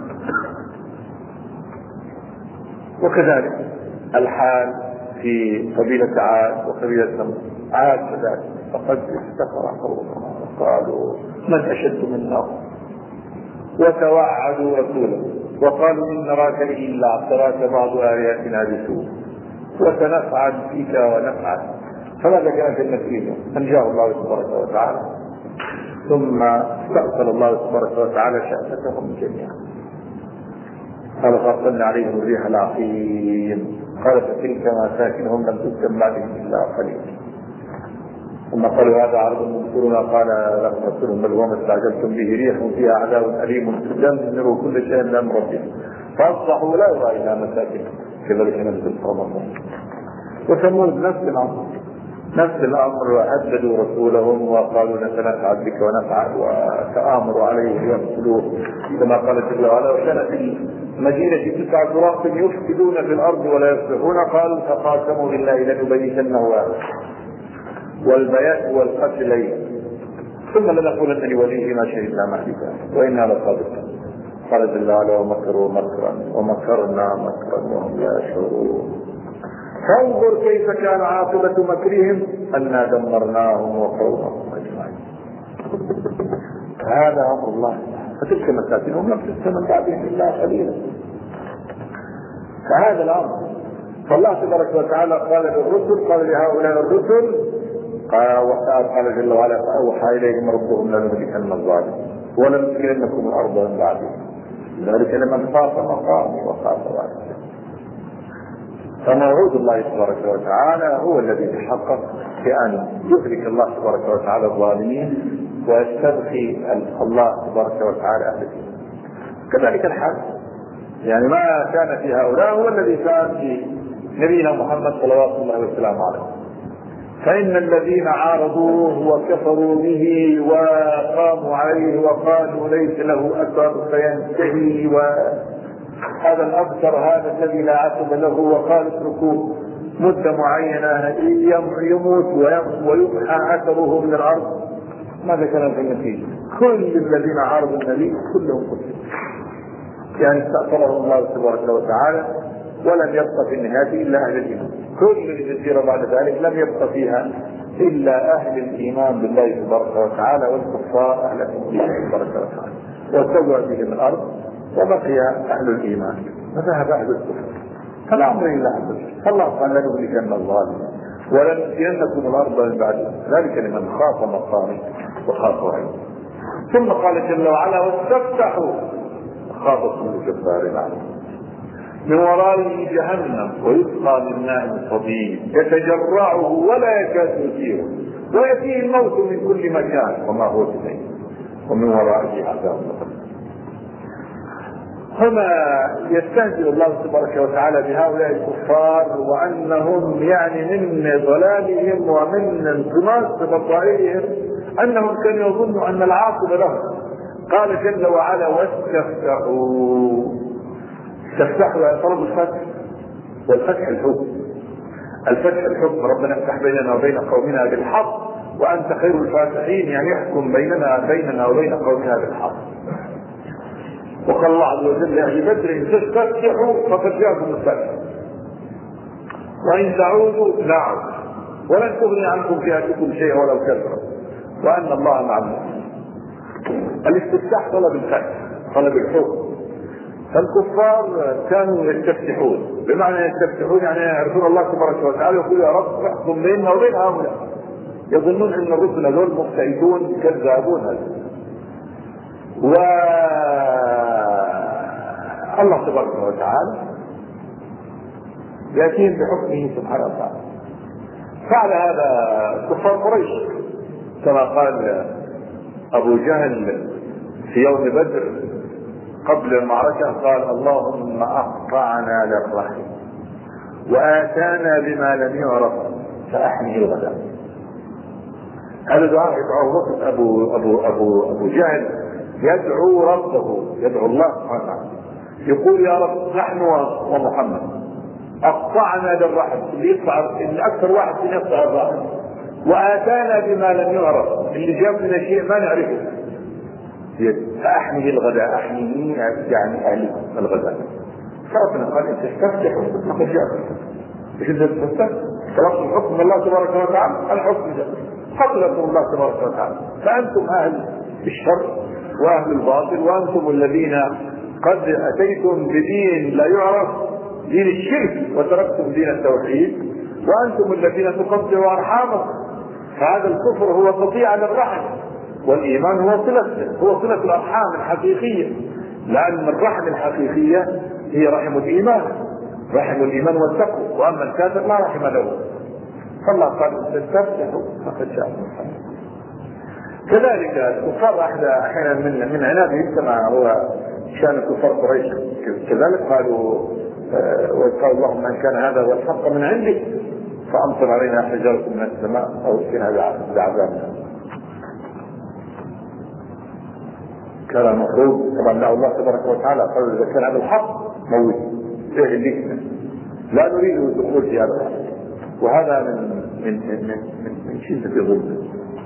وكذلك الحال في قبيلة عاد وقبيلة ثمود. عاد كذلك فقد استكبر قومهم وقالوا من أشد منا، وتوعدوا رسوله وقالوا إن نراك إلا اعتراك بعض آياتنا بسوء وسنفعل فيك ونفعل. فماذا كانت النتيجة؟ أنجاه الله تبارك وتعالى، ثم استأصل الله تبارك وتعالى شأنتهم جميعا. قال فأرسلنا عليهم الريح العقيم قال فتلك مساكنهم لم تسكن بعدهم إلا قليلا. ثم قالوا هذا عرض ممطرنا قال لا تمطرهم بل هو ما استعجلتم به ريح فيها عذاب أليم تدمر كل شيء بأمر ربهم فأصبحوا لا يرى إلا مساكنهم كذلك نزل قومهم. وثمود نفس الأمر وهددوا رسولهم وقالوا نتنفع بك ونفعل وتآمروا عليه ليقتلوه كما قال جل وعلا وكان في المدينة 9 رهط يفسدون في الأرض ولا يصلحون قالوا تقاسموا بالله لنبيتنه والبيات والقتل ثم لنقولن لوليه ما شهدنا مهلكا وإنا لصادقون. قال جل وعلا ومكروا مكرا ومكرنا مكرا وهم لا يشعرون. فانظر كيف كان عاقبة مكرهم أنا دمرناهم وقومهم أجمعين. هذا أمر الله. فتلك مساكنهم لم تسكن من بعدهم إلا قليلا. فهذا الأمر. فالله تبارك وتعالى قال للرسل قال لهؤلاء الرسل قال جل وعلا فأوحى إليهم ربهم لنهلكن الظالمين ولنسكننكم الأرض من بعدهم ذلك لمن خاف مقامي وخاف وعيد. فموعود الله تبارك وتعالى هو الذي يتحقق بأن يهلك الله تبارك وتعالى الظالمين ويستبقي الله تبارك وتعالى أهل الدين. كذلك الحال يعني ما كان في هؤلاء هو الذي كان في نبينا محمد صلوات الله وسلامه عليه. فإن الذين عارضوه وكفروا به وقاموا عليه وقالوا ليس له أثر فينتهي وهذا الأبتر هذا الذي لا عقب له وقال اتركوه مدة معينة يموت ويمحى أثره من الأرض. ماذا كان في النتيجة؟ كل الذين عارضوا النبي كلهم قتلوا. يعني استأثرهم الله تبارك وتعالى ولم يبقى في النهاية إلا أهل الإيمان. كل الجزيرة بعد ذلك لم يبقى فيها إلا أهل الإيمان بالله تبارك وتعالى والكفار أهل الله تبارك وتعالى واتبعوا بهم الأرض وبقي أهل الإيمان فذهب أهل الكفر. فالأمر إلا عز وجل. فالله قال لنهلكن الظالمين ولنسكننكم الأرض من بعدهم ذلك لمن خاف مقامي وخاف وعيد. ثم قال جل وعلا واستفتحوا خاف كل جبار عنه من ورائه جهنم ويسقى من ماء صديد يتجرعه ولا يكاد يسيره ويأتيه الموت من كل مكان وما هو بشيء ومن ورائه عذاب. هنا يستهزئ الله تبارك وتعالى بهؤلاء الكفار وأنهم يعني من ضلالهم ومن انطماس بصائرهم أنهم كانوا يظنوا أن العاقبة لهم. قال جل وعلا واستفتحوا يا طلب الفتح والفتح الحكم. الفتح الحكم ربنا افتح بيننا وبين قومنا بالحق وأنت خير الفاتحين، يعني احكم بيننا وبين قومنا بالحق. وقال الله عز وجل لأهل بدر إن تستفتحوا فقد جاءكم الفتح وإن تعودوا نعود ولن تغني عنكم فئتكم شيئا ولو كثرت وأن الله مع المؤمنين. الاستفتاح طلب الفتح، طلب الحكم. فالكفار كانوا يستفتحون، بمعنى يستفتحون يعني يعرفون الله تبارك وتعالى ويقول يا رب احكم بيننا وبين هؤلاء. يظنون ان الرسل هذول مبتعدون كذابون. والله تبارك وتعالى يأتيهم بحكمه سبحانه وتعالى. فعل هذا كفار قريش كما قال أبو جهل في يوم بدر قبل المعركة، قال اللهم أقطعنا للرحم وآتانا بما لم يعرف فأحمه الغداء. هذا دعاء يدعوه أبو جهل، يدعو ربه، يدعو الله سبحانه وتعالى، يقول يا رب نحن ومحمد أقطعنا للرحم، اللي أكثر واحد من يقطع الرحم، وآتانا بما لم يعرف، اللي جاب لنا شيء ما نعرفه، فأحمه الغداء. أحمه يعني أهل الغداء. فربنا قال إن تستفتحوا فقد جاءكم. إيش أنت تستفتح؟ خلاص الحكم من الله تبارك وتعالى، الحكم ده قتلكم الله تبارك وتعالى، فأنتم أهل الشر وأهل الباطل، وأنتم الذين قد أتيتم بدين لا يعرف، دين الشرك، وتركتم دين التوحيد، وأنتم الذين تقطعوا أرحامكم. فهذا الكفر هو قطيعة للرحم، والإيمان هو صلة الأرحام الحقيقية، لأن الرحم الحقيقية هي رحم الإيمان، رحم الإيمان والتقوى، وأما الكافر لا رحم له. فالله قال تستفتحوا فقد جاءكم الفتح. كذلك الكفار أحيانا من عنادهم كما هو شان كفار قريش، كذلك قالوا وقال اللهم ان كان هذا هو الحق من عندك فامطر علينا حجاره من السماء او ائتنا بعذاب. كان المفروض طبعا دعوا الله تبارك وتعالى قال اذا كان هذا الحق موت فيه الليل، لا نريد الدخول في هذا الحق، وهذا من شده ظلم.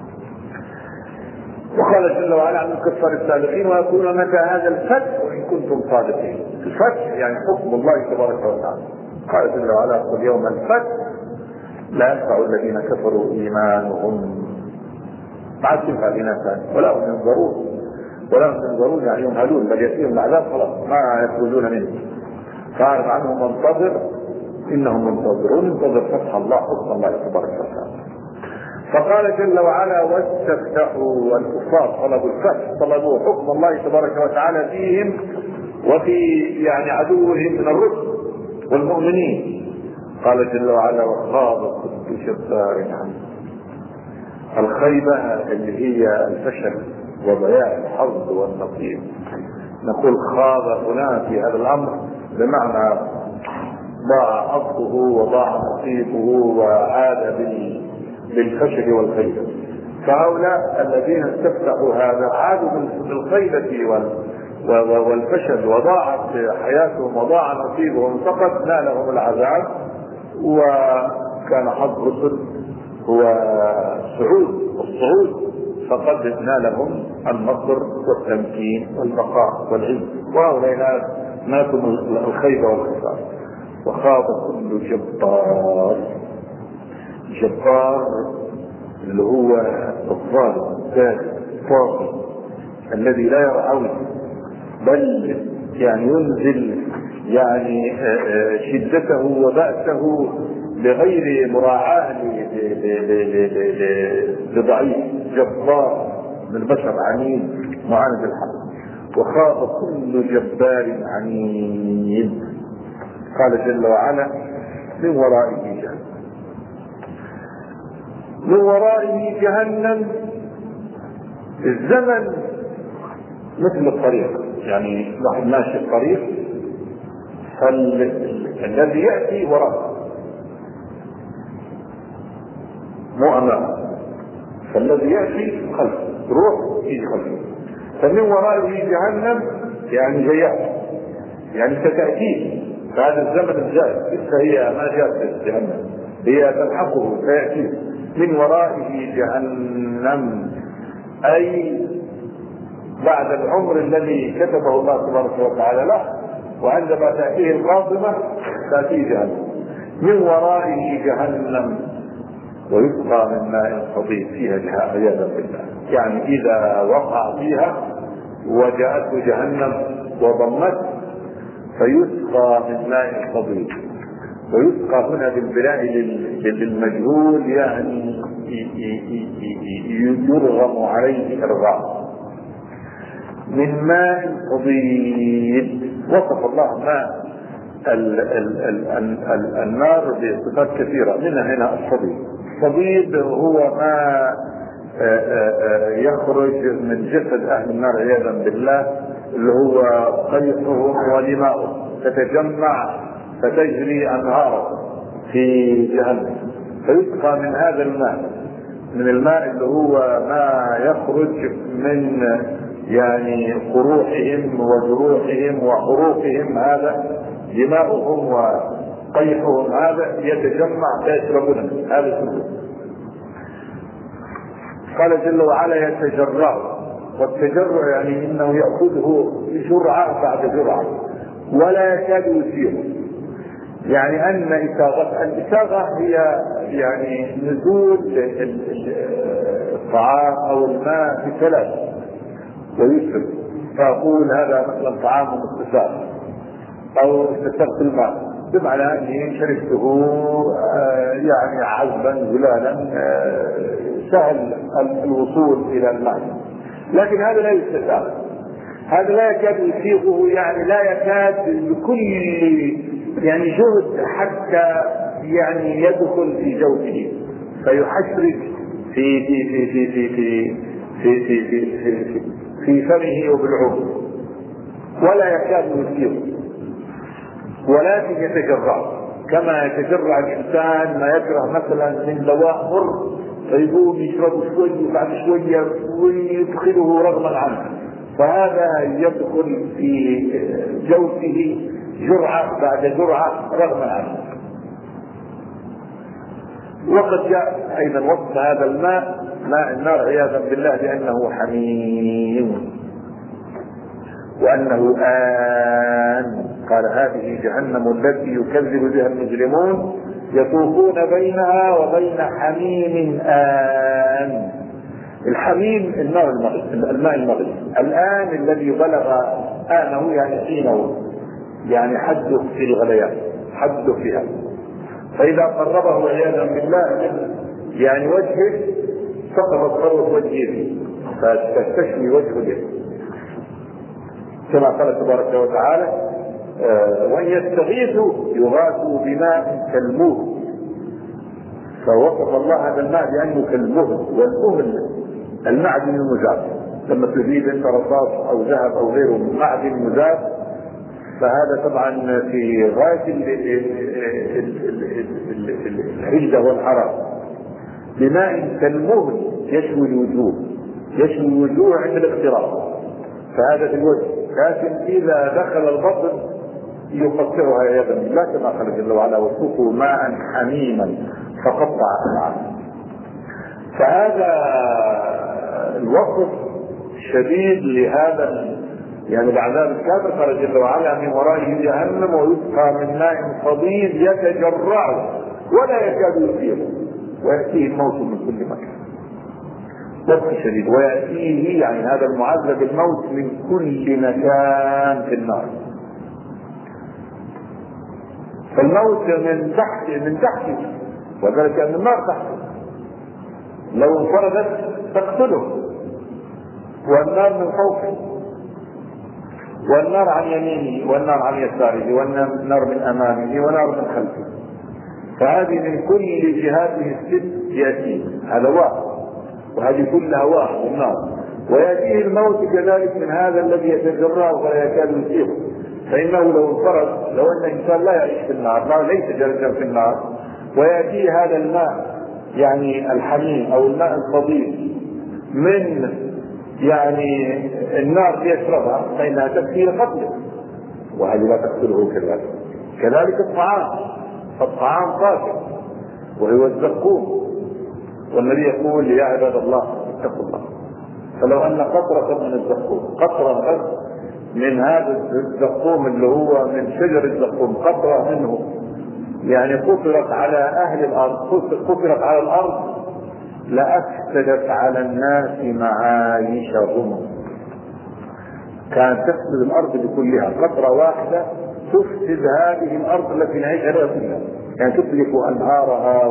وقال جل وعلا عن الكفار السابقين ويقولون متى هذا الفتح وان كنتم صادقين. الفتح يعني حكم الله تبارك وتعالى. قال جل وعلا قل يوم الفتح لا ينفع الذين كفروا ايمانهم، ما عاد تنفع الانسان ولا هم ينظرون يعني يمهلون، بل ياتيهم العذاب خلاص ما يخرجون منه. فاعرف عنهم منتظر انهم منتظرون، انتظر فتح الله، حكم الله تبارك وتعالى. فقال جل وعلا واستفتحوا، والكفار طلبوا الفتح، طلبوا حكم الله تبارك وتعالى فيهم وفي يعني عدوهم من الرسل والمؤمنين. قال جل وعلا وخاب كل جبار عنه. الخيبة اللي هي الفشل وضياع الحظ والنصيب. نقول خاب هنا في هذا الأمر بمعنى ضاع حظه وضاع نصيبه وعاد بالفشل والخيبة. فهؤلاء الذين استفتحوا هذا عادوا بالخيبة والفشل، وضاعت حياتهم وضاع نصيبهم، فقد نالهم العذاب. وكان حظ الرسل هو الصعود، فقد نالهم النصر والتمكين والبقاء والعز، وهؤلاء نالهم الخيبة والخسارة. وخاض كل جبار اللي هو الظالم الطاغي الذي لا يرعوي، بل يعني ينزل يعني شدته وبأسه بغير مراعاة لضعيف. جبار من البشر عنيد معاند الحق. وخاض كل جبار عنيد. قال جل وعلا من ورائه جهنم. من ورائه جهنم. الزمن مثل الطريق، يعني واحد ماشي الطريق فالذي يأتي وراءه مو أمامه، فالذي يأتي خلفه روح يجي خلفه. فمن ورائه جهنم يعني جياء، يعني ستأتيه. فهذا الزمن الجاي لسه هي ما جاءت جهنم، هي تلحقه سيأتيه. من ورائه جهنم، أي بعد العمر الذي كتبه الله تبارك وتعالى له، وعندما تأتيه القاصمة تأتيه جهنم. من ورائه جهنم ويسقى من ماء صديد فيها عياذا بالله. يعني إذا وقع فيها وجاءته جهنم وضمته فيسقى من ماء صديد. ويسقى هنا بالبناء للمجهول، يعني يرغم عليه إرغام. من ماء صديد. وصف الله ماء النار بصفات كثيرة، منها هنا الصديد. الصديد هو ما يخرج من جسد أهل النار عياذا بالله، اللي هو قيحهم ودماؤهم تتجمع فتجري أنهارا في جهنم. فيسقى من هذا الماء، من الماء اللي هو ما يخرج من يعني قروحهم وجروحهم وحروقهم، هذا دماؤهم وقيحهم، هذا يتجمع فيشربون هذا كله. قال جل وعلا يتجرع، والتجرع يعني انه يأخذه جرعة بعد جرعة ولا يكاد يسيره. يعني ان الإساغة هي يعني نزول الطعام او الماء بثلاث ويسر، فأقول هذا مثلا طعام مستساغ او استسغت الماء، بمعنى اني شربته يعني عذبا زلالا سهل الوصول الى الماء. لكن هذا لا يستساغ، هذا لا يكاد يسيغه، يعني لا يكاد بكل يعني جهد حتى يعني يدخل في جوفه فيحشرج في في في في في في في في في في في, في فمه وبالعمر، ولا يكاد يسيغه، ولكن يتجرع كما يتجرع الإنسان ما يكره مثلا من دواء مر فيقوم يشرب شوي وبعد شوية ويدخله رغما عنه، فهذا يدخل في جوفه جرعة بعد جرعة رغما عنه. وقد جاء أيضا وصف هذا الماء ماء النار عياذا بالله بأنه حميم وأنه آن. قال هذه جهنم التي يكذب بها المجرمون يطوفون بينها وبين حميم آن. الحميم النار الماء المغلي، الآن الذي بلغ آنه يعني حينه، يعني حده في الغليان، حده فيها. فإذا قربه عياذا بالله يعني وجهه سقطت قروة وجهه فتستشفي وجهه، كما قال تبارك وتعالى وإن يستغيثوا يغاثوا بماء كالمهل. فوصف الله هذا الماء بأنه كالمهل، والمهل المعدن المذاب. لما تجيب انت رصاص او ذهب او غيره من معدن مذاب، فهذا طبعا في غاية الحدة والحرارة. بماء كالمهل يشوي الوجوه، يشوي الوجوه عند الاقتراب، فهذا في الوجه، لكن إذا دخل البطن يقطعها عياذا بالله كما قال جل وعلا وسقوا ماء حميما فقطع أمعاءهم. فهذا الوصف شديد لهذا يعني العذاب الكافر. قال جل وعلا من ورائه جهنم ويسقى من ماء صديد يتجرع ولا يكاد يسيغه ويأتيه الموت من كل مكان. وصف شديد. ويأتيه يعني هذا المعذب الموت من كل مكان في النار. فالموت من تحته وذلك أن النار تحته لو انفردت تقتله، والنار من فوقه، والنار عن يمينه، والنار عن يساره، والنار من امامه، ونار من خلفه. فهذه من كل جهاته الست ياتيه، هذا واحد، وهذه كلها واحد النار. وياتيه الموت كذلك من هذا الذي يتجرع ولا يكاد يسيره، فانه لو انفرد، لو ان الانسان لا يعيش في النار، ليس جالسا في النار، وياتيه هذا الماء يعني الحميم او الماء الصديد من يعني النار ليشربها، فإنها تكفي قتله، وهذه لا تقتله كذلك الطعام، فالطعام قاتل وهو الزقوم، والنبي يقول يا عباد الله اتقوا الله. فلو أن قطرة من الزقوم، قطرة بس من هذا الزقوم اللي هو من شجر الزقوم، قطرة منه يعني قطرت على أهل الأرض، قطرت على الأرض لأفسدت على الناس معايشهم. كانت تفسد الأرض بكلها، قطرة واحدة تفسد هذه الأرض التي نعيش عليها كلها، يعني تتلف أنهارها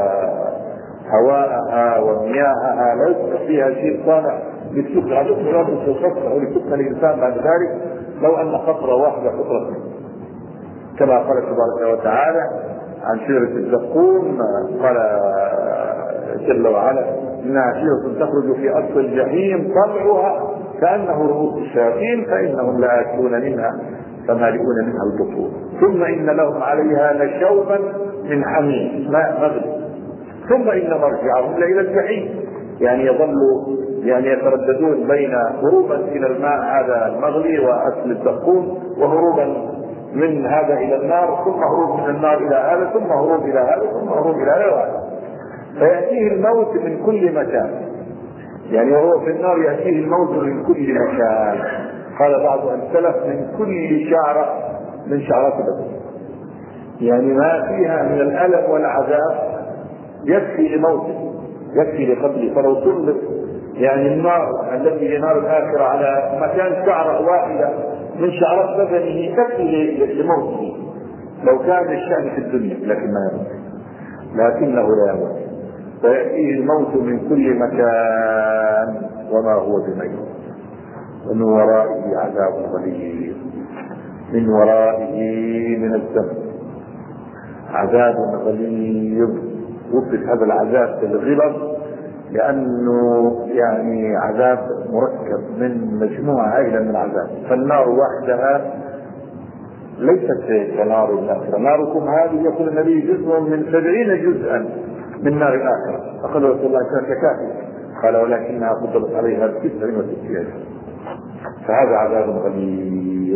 وهواءها ومياهها، لا يصبح فيها شيء صالح للسكن أو لسكن الإنسان بعد ذلك لو أن قطرة واحدة قطرة منه. كما قال تبارك وتعالى عن شجرة الزقوم، قال جل وعلا إنها شجرة تخرج في أصل الجحيم طلعها كأنه رؤوس الشياطين فإنهم لا يأكلون منها فمالئون منها البطون ثم إن لهم عليها لشوبا من حميم ماء مغلي ثم إن مرجعهم إلى الجحيم. يعني يظلوا يعني يترددون بين هروبا إلى الماء هذا المغلي وأصل الزقوم وهروبا من هذا إلى النار، ثم هروب من النار إلى هذا، ثم هروب إلى هذا، ثم هروب إلى هذا. فيأتيه الموت من كل مكان، يعني وهو في النار يأتيه الموت من كل مكان. قال بعض السلف من كل شعرة من شعرات بدنه، يعني ما فيها من الألم والعذاب يكفي لموته، يكفي لقتله. فلو سلط يعني النار التي هي نار الآخرة على مكان شعرة واحدة من شعرات بدنه تكفي لموته لو كان الشأن في الدنيا، لكن ما يموت، لكنه لا يموت. فيأتيه الموت من كل مكان وما هو بميت ومن ورائه عذاب غليظ، من ورائه من الذنب عذاب غليظ. وصف هذا العذاب بالغلظ لأنه يعني عذاب مركب من مجموعة هائلة من العذاب. فالنار وحدها ليست كنار الآخرة، ناركم هذه يقول النبي جزء من 70 جزءا من نار الآخرة. فقال رسول الله كافية، قال ولكنها فضلت عليها 69. فهذا عذاب غليظ.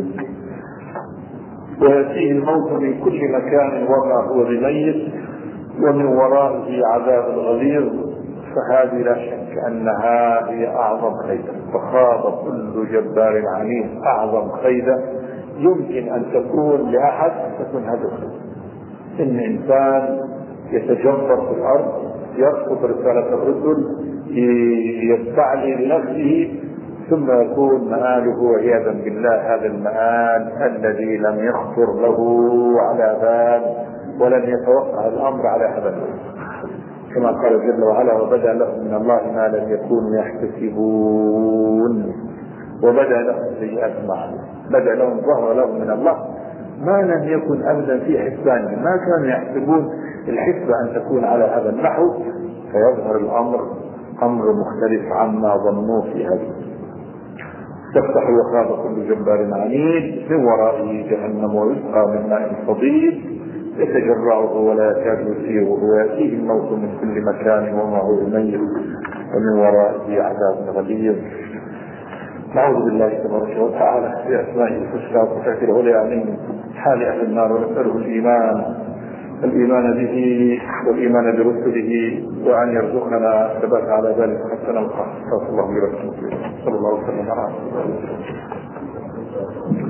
ويأتيه الموت من كل مكان وما هو بميت ومن ورائه عذاب غليظ. فهذه لا شك أنها هي أعظم خيدة، فخاض كل جبار عنيد أعظم خيدة يمكن أن تكون لأحد تكون هذه الخيدة. إن إنسان يتجبر في الأرض، يرفض رسالة الرسل، يستعلي لنفسه، ثم يكون مآله عياذا بالله هذا المآل الذي لم يخطر له على بال ولم يتوقع الأمر على هذا الوجه. كما قال جل وعلا وبدأ لهم من الله ما لم يكونوا يحتسبون، وبدأ لهم سيئات معهم، بدأ لهم ظهر لهم من الله ما لم يكن أبدا في حسبانهم، ما كانوا يحسبون الحسبة أن تكون على هذا النحو، فيظهر الأمر أمر مختلف عما ظنوه في هذا. تفتح وخاض كل جبار عنيد، من ورائه جهنم ويسقى من ماء صديد يتجرعه ولا يكاد يسيغه ويأتيه الموت من كل مكان وما هو بميت ومن ورائه عذاب غليظ. نعوذ بالله تبارك وتعالى بأسمائه الحسنى وصفاته العليا من حال أهل النار، ونسأله الإيمان به والإيمان برسله، وأن يرزقنا الثبات على ذلك حتى نلقاه. صلى الله عليه وسلم.